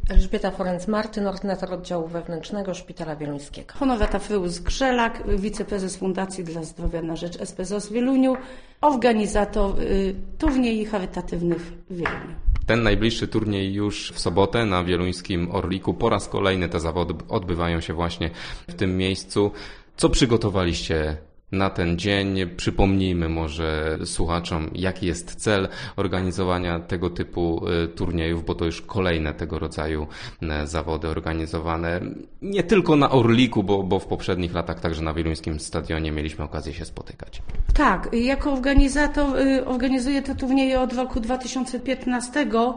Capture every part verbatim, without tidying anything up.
Elżbieta Forenc-Martyn, ordynator oddziału wewnętrznego Szpitala Wieluńskiego. Honorata Freuss-Grzelak, wiceprezes Fundacji dla Zdrowia na rzecz S P Z O S w Wieluniu, organizator y, turniejów charytatywnych w Wieluniu. Ten najbliższy turniej już w sobotę na wieluńskim Orliku. Po raz kolejny te zawody odbywają się właśnie w tym miejscu. Co przygotowaliście na ten dzień? Przypomnijmy może słuchaczom, jaki jest cel organizowania tego typu turniejów, bo to już kolejne tego rodzaju zawody organizowane nie tylko na Orliku, bo, bo w poprzednich latach także na Wieluńskim Stadionie mieliśmy okazję się spotykać. Tak, jako organizator organizuję te turnieje od roku dwa tysiące piętnastego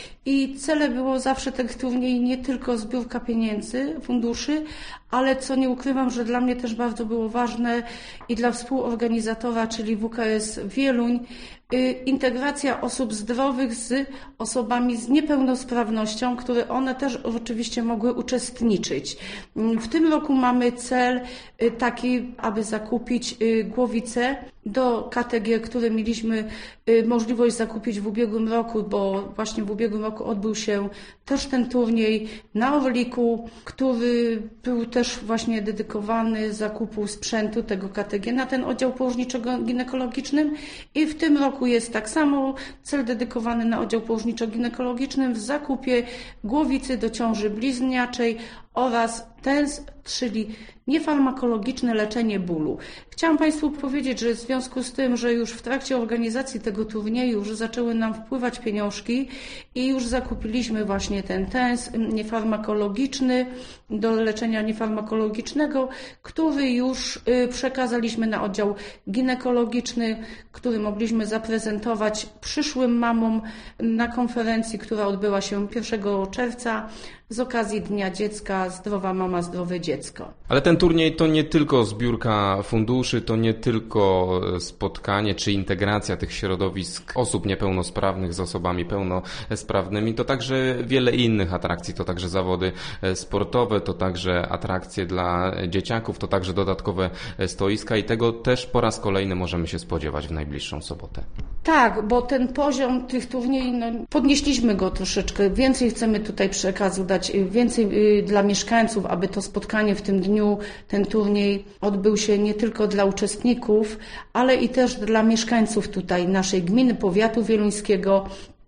i celem było zawsze tych turniej nie tylko zbiórka pieniędzy, funduszy, ale co nie ukrywam, że dla mnie też bardzo było ważne i dla współorganizatora, czyli W K S Wieluń, integracja osób zdrowych z osobami z niepełnosprawnością, które one też oczywiście mogły uczestniczyć. W tym roku mamy cel taki, aby zakupić głowice do K T G, które mieliśmy możliwość zakupić w ubiegłym roku, bo właśnie w ubiegłym roku odbył się też ten turniej na Orliku, który był też właśnie dedykowany zakupu sprzętu tego K T G na ten oddział położniczo-ginekologicznym i w tym roku jest tak samo cel dedykowany na oddział położniczo-ginekologicznym w zakupie głowicy do ciąży bliźniaczej oraz T E N S, czyli niefarmakologiczne leczenie bólu. Chciałam Państwu powiedzieć, że w związku z tym, że już w trakcie organizacji tego turnieju już zaczęły nam wpływać pieniążki i już zakupiliśmy właśnie ten T E N S niefarmakologiczny do leczenia niefarmakologicznego, który już przekazaliśmy na oddział ginekologiczny, który mogliśmy zaprezentować przyszłym mamom na konferencji, która odbyła się pierwszego czerwca z okazji Dnia Dziecka Zdrowa Mama, Zdrowe Dziecko. Ale ten turniej to nie tylko zbiórka funduszy, to nie tylko spotkanie czy integracja tych środowisk osób niepełnosprawnych z osobami pełnosprawnymi, to także wiele innych atrakcji, to także zawody sportowe, to także atrakcje dla dzieciaków, to także dodatkowe stoiska i tego też po raz kolejny możemy się spodziewać w najbliższą sobotę. Tak, bo ten poziom tych turniejów, no, podnieśliśmy go troszeczkę, więcej chcemy tutaj przekazu dać, więcej dla mieszkańców, aby to spotkanie w tym dniu, ten turniej odbył się nie tylko dla uczestników, ale i też dla mieszkańców tutaj naszej gminy, powiatu wieluńskiego,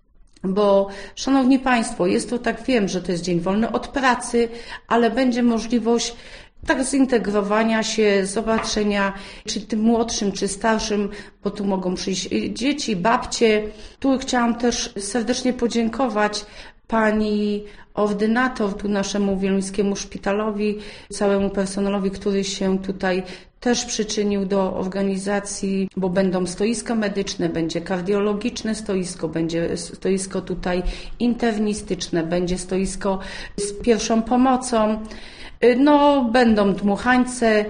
bo szanowni Państwo, jest to tak, wiem, że to jest dzień wolny od pracy, ale będzie możliwość tak zintegrowania się, zobaczenia, czy tym młodszym, czy starszym, bo tu mogą przyjść dzieci, babcie. Tu chciałam też serdecznie podziękować pani ordynator, tu naszemu wieluńskiemu szpitalowi, całemu personelowi, który się tutaj też przyczynił do organizacji, bo będą stoiska medyczne, będzie kardiologiczne stoisko, będzie stoisko tutaj internistyczne, będzie stoisko z pierwszą pomocą. No, będą dmuchańce,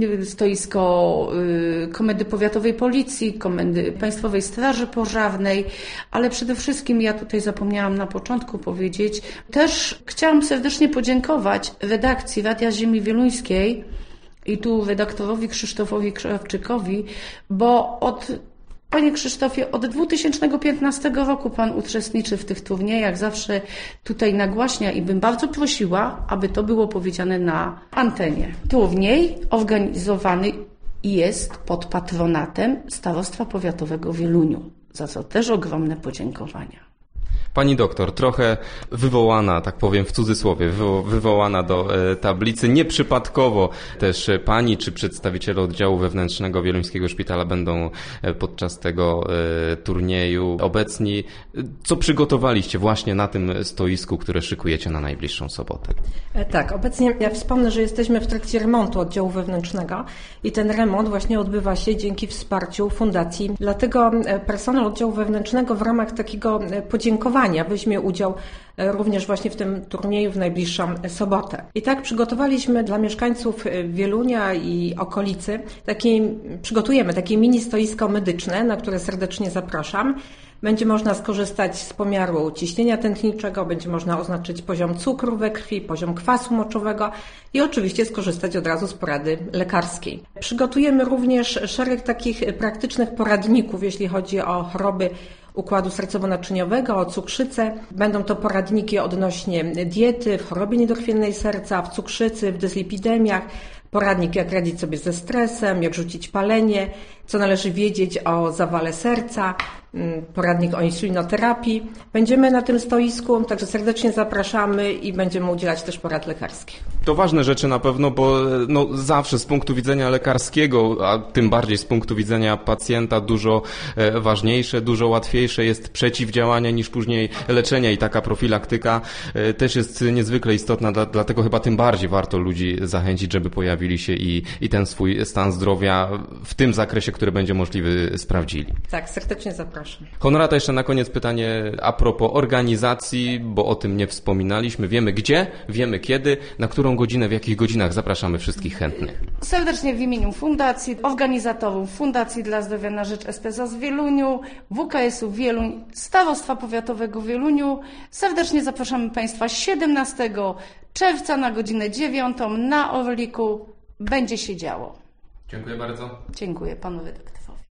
stoisko Komendy Powiatowej Policji, Komendy Państwowej Straży Pożarnej, ale przede wszystkim ja tutaj zapomniałam na początku powiedzieć, też chciałam serdecznie podziękować redakcji Radia Ziemi Wieluńskiej i tu redaktorowi Krzysztofowi Krawczykowi, bo od Panie Krzysztofie, od dwa tysiące piętnastego roku Pan uczestniczy w tych turniejach, zawsze tutaj nagłaśnia i bym bardzo prosiła, aby to było powiedziane na antenie. Turniej organizowany jest pod patronatem Starostwa Powiatowego w Wieluniu, za co też ogromne podziękowania. Pani doktor, trochę wywołana, tak powiem w cudzysłowie, wywołana do tablicy. Nieprzypadkowo też pani czy przedstawiciele oddziału wewnętrznego Wieluńskiego Szpitala będą podczas tego turnieju obecni. Co przygotowaliście właśnie na tym stoisku, które szykujecie na najbliższą sobotę? Tak, obecnie ja wspomnę, że jesteśmy w trakcie remontu oddziału wewnętrznego i ten remont właśnie odbywa się dzięki wsparciu fundacji. Dlatego personel oddziału wewnętrznego w ramach takiego podziękowania weźmie udział również właśnie w tym turnieju w najbliższą sobotę. I tak przygotowaliśmy dla mieszkańców Wielunia i okolicy takie, przygotujemy takie mini stoisko medyczne, na które serdecznie zapraszam. Będzie można skorzystać z pomiaru ciśnienia tętniczego, będzie można oznaczyć poziom cukru we krwi, poziom kwasu moczowego i oczywiście skorzystać od razu z porady lekarskiej. Przygotujemy również szereg takich praktycznych poradników, jeśli chodzi o choroby układu sercowo-naczyniowego, o cukrzycę. Będą to poradniki odnośnie diety, w chorobie niedokrwiennej serca, w cukrzycy, w dyslipidemiach, poradnik jak radzić sobie ze stresem, jak rzucić palenie, co należy wiedzieć o zawale serca, poradnik o insulinoterapii. Będziemy na tym stoisku, także serdecznie zapraszamy i będziemy udzielać też porad lekarskich. To ważne rzeczy na pewno, bo no, zawsze z punktu widzenia lekarskiego, a tym bardziej z punktu widzenia pacjenta dużo e, ważniejsze, dużo łatwiejsze jest przeciwdziałanie niż później leczenie i taka profilaktyka e, też jest niezwykle istotna, dla, dlatego chyba tym bardziej warto ludzi zachęcić, żeby pojawili się i, i ten swój stan zdrowia w tym zakresie, który będzie możliwy, sprawdzili. Tak, serdecznie zapraszam. Honorata, jeszcze na koniec pytanie a propos organizacji, bo o tym nie wspominaliśmy. Wiemy gdzie, wiemy kiedy, na którą godzinę, w jakich godzinach zapraszamy wszystkich chętnych. Serdecznie w imieniu Fundacji, organizatorów Fundacji dla Zdrowia na Rzecz S P Z A z Wieluniu, W K S-u Wieluń, Starostwa Powiatowego w Wieluniu. Serdecznie zapraszamy Państwa siedemnastego czerwca na godzinę dziewiątą na Orliku. Będzie się działo. Dziękuję bardzo. Dziękuję Panu Redaktor.